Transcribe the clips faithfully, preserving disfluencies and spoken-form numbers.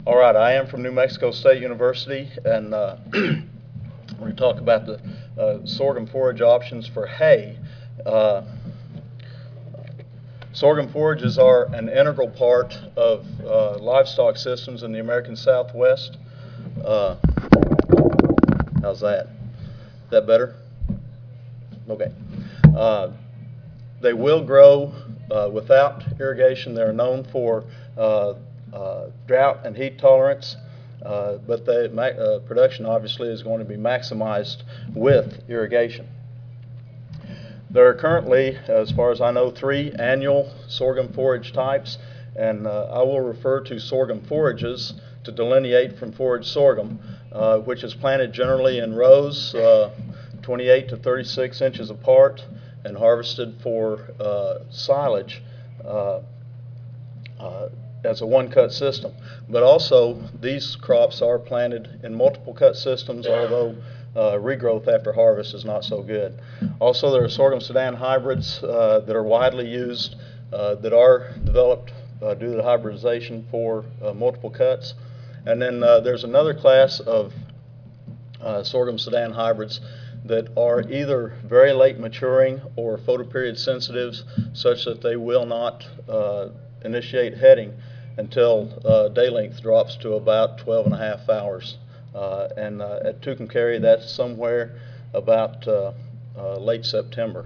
All right, I am from New Mexico State University, and uh, we're going to talk about the uh, sorghum forage options for hay. Uh, sorghum forages are an integral part of uh, livestock systems in the American Southwest. Uh, how's that? Is that better? Okay. Uh, they will grow uh, without irrigation. They're known for uh, uh, drought and heat tolerance. Uh, but the uh, production obviously is going to be maximized with irrigation. There are currently, as far as I know, three annual sorghum forage types, and uh, I will refer to sorghum forages to delineate from forage sorghum, uh, which is planted generally in rows uh, twenty-eight to thirty-six inches apart and harvested for uh, silage. Uh, uh, as a one-cut system. But also, these crops are planted in multiple cut systems, although uh, regrowth after harvest is not so good. Also, there are sorghum Sudan hybrids uh, that are widely used uh, that are developed uh, due to the hybridization for uh, multiple cuts. And then uh, there's another class of uh, sorghum Sudan hybrids that are either very late maturing or photoperiod sensitives, such that they will not uh, initiate heading until uh, day length drops to about twelve and a half hours. Uh, and uh, at Tucumcari, that's somewhere about uh, uh, late September.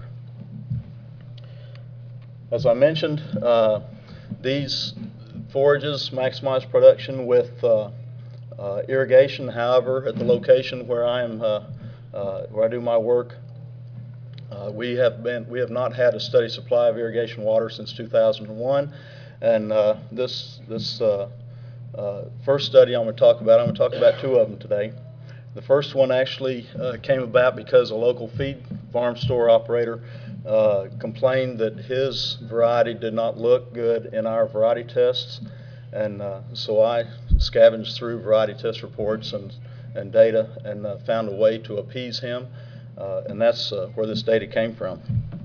As I mentioned, uh, these forages maximize production with uh, uh, irrigation. However, at the location where I am, uh, uh, where I do my work, uh, we have been, we have not had a steady supply of irrigation water since two thousand one. And uh, this, this uh, uh, first study I'm going to talk about, I'm going to talk about two of them today. The first one actually uh, came about because a local feed farm store operator uh, complained that his variety did not look good in our variety tests. And uh, so I scavenged through variety test reports and, and data and uh, found a way to appease him. Uh, and that's uh, where this data came from.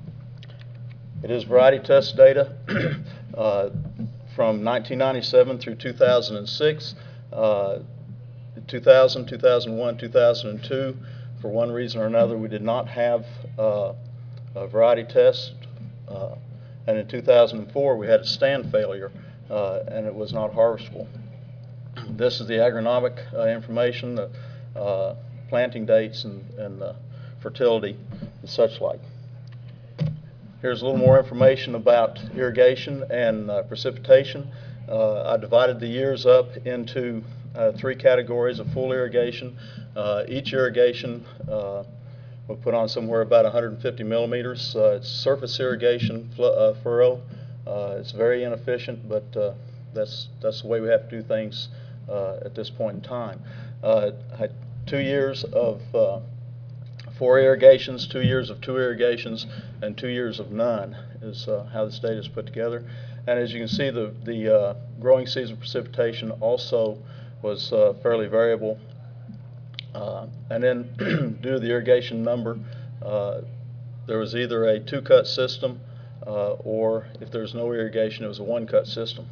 It is variety test data uh, from nineteen ninety-seven through two thousand six, uh, two thousand, two thousand one, two thousand two. For one reason or another, we did not have uh, a variety test, uh, and in two thousand four we had a stand failure, uh, and it was not harvestable. This is the agronomic uh, information, the uh, planting dates, and, and uh, fertility, and such like. Here's a little more information about irrigation and uh, precipitation. Uh, I divided the years up into uh, three categories of full irrigation. Uh, each irrigation uh, we put on somewhere about one hundred fifty millimeters. Uh, it's surface irrigation uh, furrow. Uh, it's very inefficient, but uh, that's, that's the way we have to do things uh, at this point in time. Uh, I had two years of uh, four irrigations, two years of two irrigations, and two years of none is uh, how this data is put together. And as you can see, the, the uh, growing season precipitation also was uh, fairly variable. Uh, and then due to the irrigation number, uh, there was either a two-cut system uh, or if there was no irrigation, it was a one-cut system.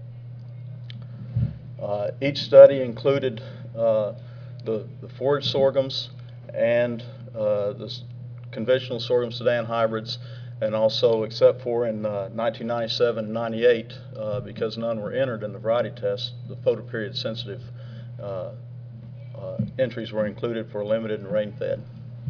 Uh, each study included uh, the, the forage sorghums and uh, the conventional sorghum Sudan hybrids, and also, except for in uh, nineteen ninety-seven and ninety-eight, uh, because none were entered in the variety test, the photoperiod sensitive uh, uh, entries were included for limited and rain-fed.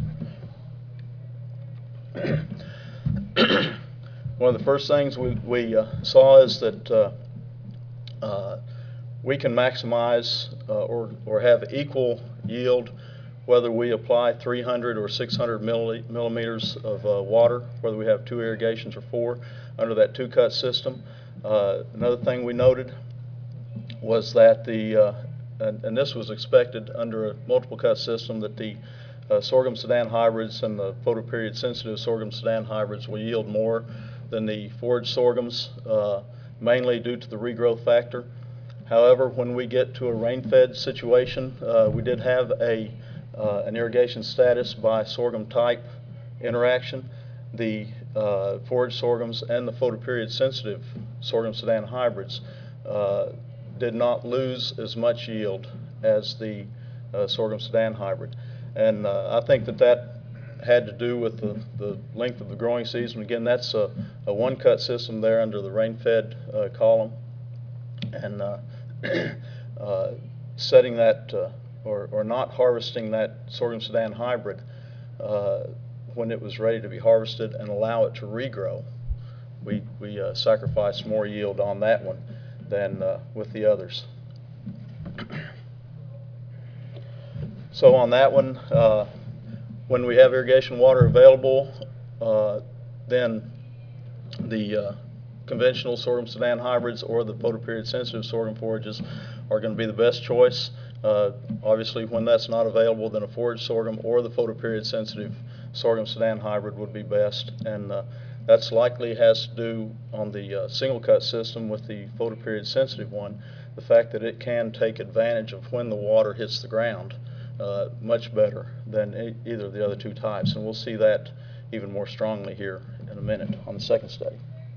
One of the first things we, we uh, saw is that uh, uh, we can maximize uh, or, or have equal yield whether we apply three hundred or six hundred millimeters of uh, water, whether we have two irrigations or four under that two-cut system. Uh, another thing we noted was that the, uh, and, and this was expected under a multiple cut system, that the uh, sorghum Sudan hybrids and the photoperiod sensitive sorghum Sudan hybrids will yield more than the forage sorghums, uh, mainly due to the regrowth factor. However, when we get to a rain-fed situation, uh, we did have a Uh, an irrigation status by sorghum type interaction. The uh, forage sorghums and the photoperiod sensitive sorghum Sudan hybrids uh, did not lose as much yield as the uh, sorghum Sudan hybrid. And uh, I think that that had to do with the, the length of the growing season. Again, that's a, a one-cut system there under the rain-fed uh, column. And uh, uh, setting that, uh, or, or not harvesting that sorghum Sudan hybrid uh, when it was ready to be harvested and allow it to regrow, we, we uh, sacrificed more yield on that one than uh, with the others. So on that one, uh, when we have irrigation water available, uh, then the uh, conventional sorghum Sudan hybrids or the photoperiod sensitive sorghum forages are going to be the best choice. Uh, obviously, when that's not available, then a forage sorghum or the photoperiod sensitive sorghum Sudan hybrid would be best. And uh, that's likely has to do on the uh, single cut system with the photoperiod sensitive one, the fact that it can take advantage of when the water hits the ground uh, much better than e either of the other two types. And we'll see that even more strongly here in a minute on the second study.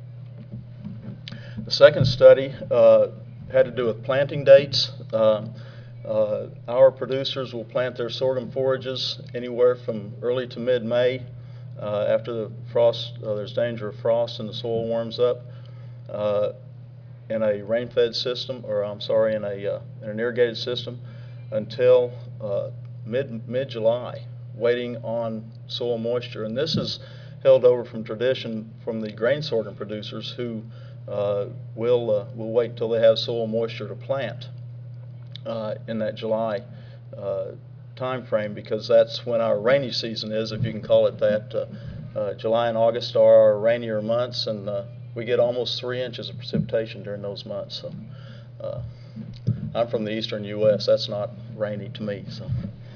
The second study uh, had to do with planting dates. Uh, uh, our producers will plant their sorghum forages anywhere from early to mid-May. Uh, after the frost, uh, there's danger of frost and the soil warms up uh, in a rain-fed system, or I'm sorry, in a uh, in an irrigated system until uh, mid mid-July, waiting on soil moisture. And this is held over from tradition from the grain sorghum producers who uh, will uh, will wait until they have soil moisture to plant uh, in that July uh, time frame, because that's when our rainy season is, if you can call it that. Uh, uh, July and August are our rainier months, and uh, we get almost three inches of precipitation during those months. So, uh, I'm from the eastern U S That's not rainy to me. So,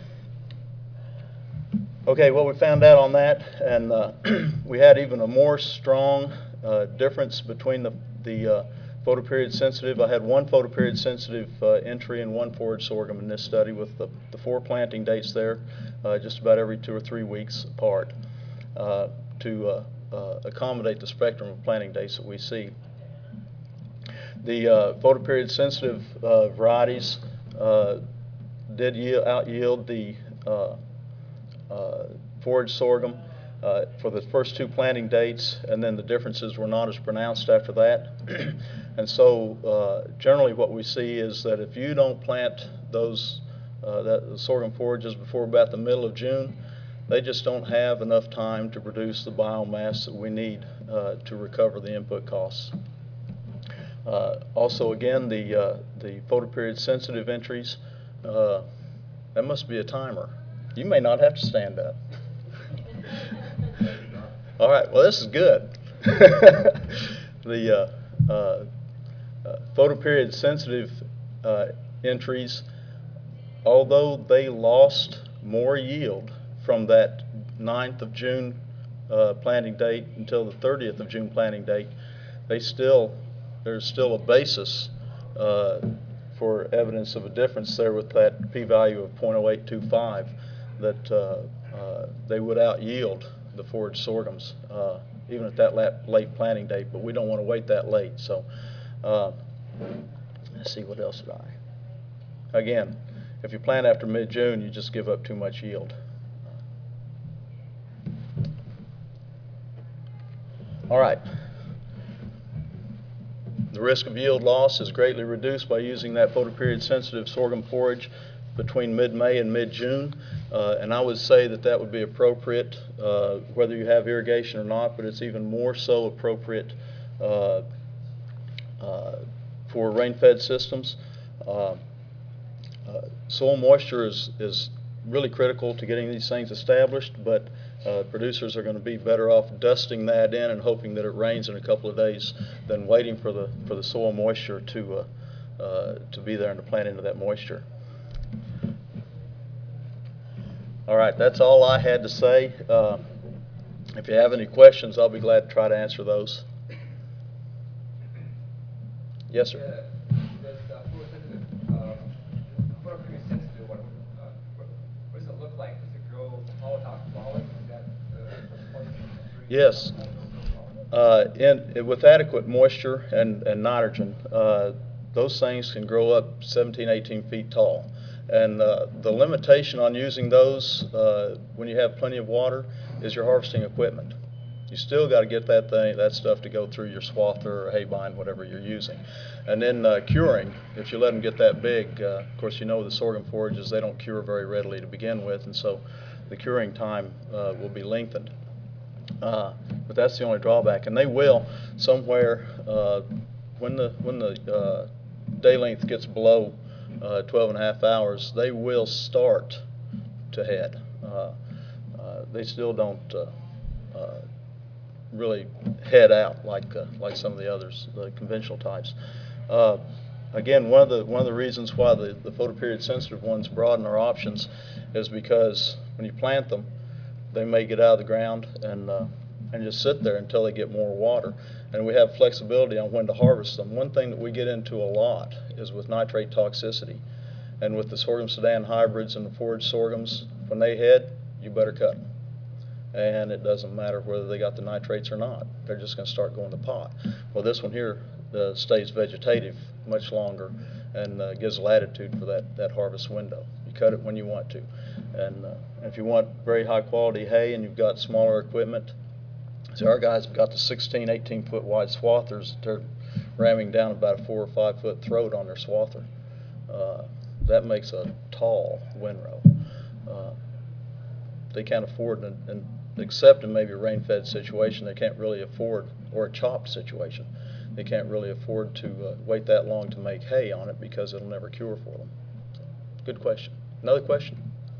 okay, well, we found out on that, and uh, we had even a more strong uh, difference between the the uh, photoperiod sensitive. I had one photoperiod sensitive uh, entry and one forage sorghum in this study with the, the four planting dates there, uh, just about every two or three weeks apart, uh, to uh, uh, accommodate the spectrum of planting dates that we see. The uh, photoperiod sensitive uh, varieties uh, did yield, out yield the uh, uh, forage sorghum Uh, for the first two planting dates, and then the differences were not as pronounced after that. And so uh, generally what we see is that if you don't plant those uh, that, the sorghum forages before about the middle of June, they just don't have enough time to produce the biomass that we need uh, to recover the input costs. Uh, also, again, the, uh, the photoperiod sensitive entries, uh, that must be a timer. You may not have to stand up. All right, well, this is good. The uh, uh, uh, photoperiod sensitive uh, entries, although they lost more yield from that ninth of June uh, planting date until the thirtieth of June planting date, they still, there's still a basis uh, for evidence of a difference there with that p-value of zero point zero eight two five, that uh, uh, they would out yield the forage sorghums, uh, even at that late, late planting date, but we don't want to wait that late. So uh, let's see, what else did I? Again, if you plant after mid-June, you just give up too much yield. All right. The risk of yield loss is greatly reduced by using that photoperiod sensitive sorghum forage between mid-May and mid-June. Uh, and I would say that that would be appropriate uh, whether you have irrigation or not, but it's even more so appropriate uh, uh, for rain-fed systems. Uh, uh, soil moisture is, is really critical to getting these things established, but uh, producers are going to be better off dusting that in and hoping that it rains in a couple of days than waiting for the, for the soil moisture to, uh, uh, to be there and to plant into that moisture. All right, that's all I had to say. Uh, if you have any questions, I'll be glad to try to answer those. Yes, sir. Yeah, does uh, photosynthesis, uh, photoperiod sensitive, what, uh, what, what does it look like? Does it grow alcoholic? Is that uh, yes. Uh, in, with adequate moisture and, and nitrogen, uh, those things can grow up seventeen, eighteen feet tall. And uh, the limitation on using those uh, when you have plenty of water is your harvesting equipment. You still got to get that thing, that stuff to go through your swather or hay bind, whatever you're using. And then uh, curing, if you let them get that big, uh, of course you know the sorghum forages, they don't cure very readily to begin with, and so the curing time uh, will be lengthened. Uh, but that's the only drawback, and they will somewhere uh, when the when the uh, day length gets below uh, twelve and a half hours, they will start to head. Uh, uh, they still don't uh, uh, really head out like uh, like some of the others, the conventional types. Uh, again, one of the one of the reasons why the the photoperiod sensitive ones broaden our options is because when you plant them, they may get out of the ground and uh, and just sit there until they get more water, and we have flexibility on when to harvest them. One thing that we get into a lot is with nitrate toxicity, and with the sorghum Sudan hybrids and the forage sorghums, when they head, you better cut them. And it doesn't matter whether they got the nitrates or not. They're just going to start going to pot. Well, this one here uh, stays vegetative much longer and uh, gives latitude for that, that harvest window. You cut it when you want to. And uh, if you want very high quality hay and you've got smaller equipment, see, our guys have got the sixteen, eighteen foot wide swathers that they're ramming down about a four or five foot throat on their swather. Uh, that makes a tall windrow. Uh, they can't afford, and, and except in maybe a rain-fed situation, they can't really afford, or a chopped situation, they can't really afford to uh, wait that long to make hay on it because it'll never cure for them. So, good question. Another question?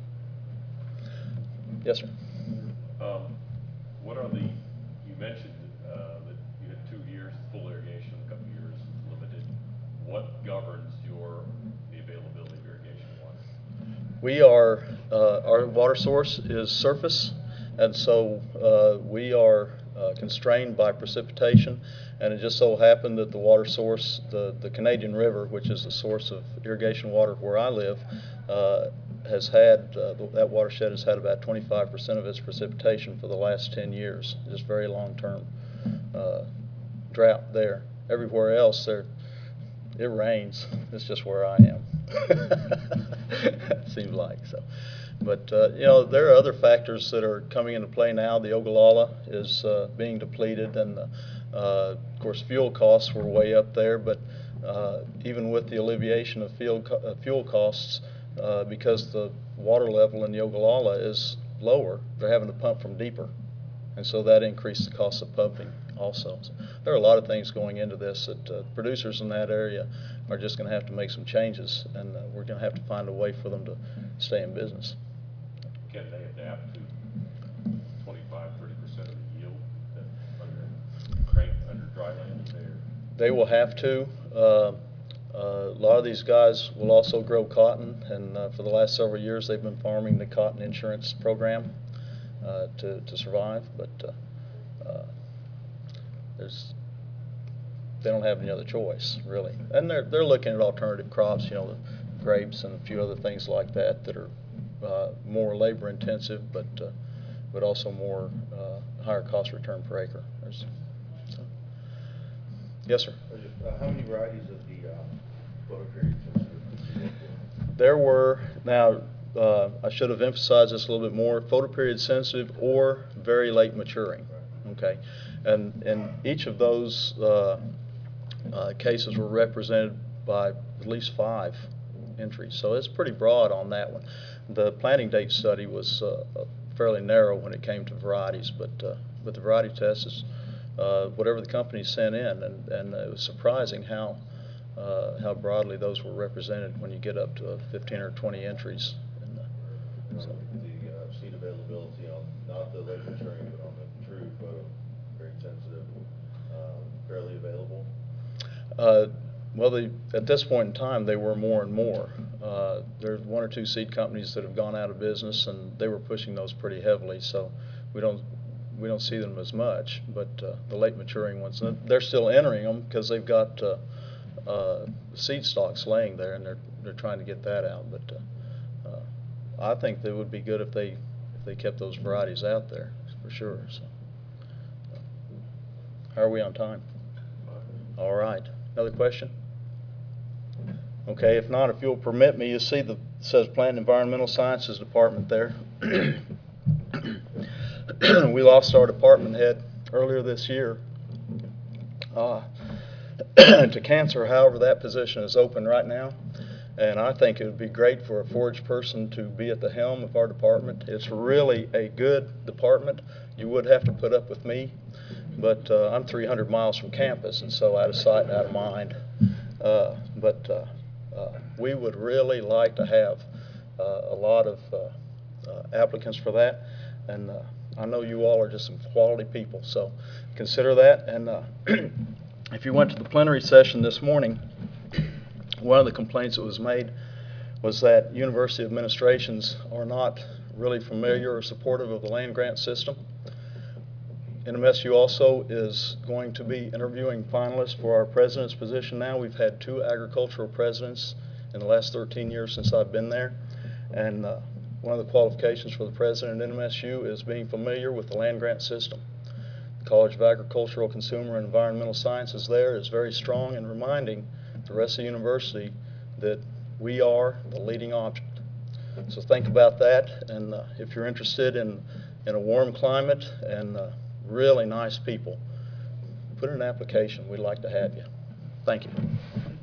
Yes, sir. Um, what are the, you mentioned uh, that you had two years full irrigation, a couple years limited. What governs your, the availability of irrigation water? We are, uh, our water source is surface, and so uh, we are uh, constrained by precipitation, and it just so happened that the water source, the, the Canadian River, which is the source of irrigation water where I live, uh, has had, uh, that watershed has had about twenty-five percent of its precipitation for the last ten years, just very long-term uh, drought there. Everywhere else, there, it rains. It's just where I am. It seems like so. But, uh, you know, there are other factors that are coming into play now. The Ogallala is uh, being depleted, and, uh, uh, of course, fuel costs were way up there. But uh, even with the alleviation of fuel, co uh, fuel costs, uh, because the water level in the Ogallala is lower, they're having to pump from deeper. And so that increased the cost of pumping also. So there are a lot of things going into this that uh, producers in that area are just going to have to make some changes, and uh, we're going to have to find a way for them to stay in business. Can they adapt to twenty-five, thirty percent of the yield that under, crank, under dry land is there? They will have to. Uh, uh, a lot of these guys will also grow cotton, and uh, for the last several years they've been farming the cotton insurance program uh, to, to survive, but uh, uh, there's they don't have any other choice, really. And they're, they're looking at alternative crops, you know, the grapes and a few other things like that that are uh, more labor intensive, but uh, but also more uh, higher cost return per acre. There's, so. Yes, sir. Uh, how many varieties of the uh, photoperiod sensitive? There were, now uh, I should have emphasized this a little bit more, photoperiod sensitive or very late maturing. Okay, and and each of those uh, uh, cases were represented by at least five entries, so it's pretty broad on that one. The planting date study was uh, fairly narrow when it came to varieties, but uh, but the variety test is uh, whatever the company sent in, and and it was surprising how uh, how broadly those were represented when you get up to fifteen or twenty entries. And, uh, so. The uh, seed availability on not the late maturing, but on the true photo very sensitive, um, fairly available. Uh, well, they, at this point in time, they were more and more. Uh, there's one or two seed companies that have gone out of business, and they were pushing those pretty heavily. So we don't we don't see them as much. But uh, the late maturing ones, they're still entering them because they've got uh, uh, seed stocks laying there, and they're they're trying to get that out. But uh, uh, I think that it would be good if they if they kept those varieties out there for sure. So how are we on time? All right. Another question? Okay, if not, if you'll permit me, you see the, it says Plant and Environmental Sciences Department there. We lost our department head earlier this year uh, to cancer. However, that position is open right now, and I think it would be great for a forage person to be at the helm of our department. It's really a good department. You would have to put up with me, but uh, I'm three hundred miles from campus, and so out of sight, out of mind. Uh, but uh, uh, we would really like to have uh, a lot of uh, uh, applicants for that, and uh, I know you all are just some quality people, so consider that. And uh, if you went to the plenary session this morning, one of the complaints that was made was that university administrations are not really familiar or supportive of the land grant system. N M S U also is going to be interviewing finalists for our president's position now. We've had two agricultural presidents in the last thirteen years since I've been there, and uh, one of the qualifications for the president at N M S U is being familiar with the land grant system. The College of Agricultural, Consumer, and Environmental Sciences there is very strong in reminding the rest of the university that we are the leading object. So think about that, and uh, if you're interested in, in a warm climate and uh, really nice people, put in an application. We'd like to have you. Thank you.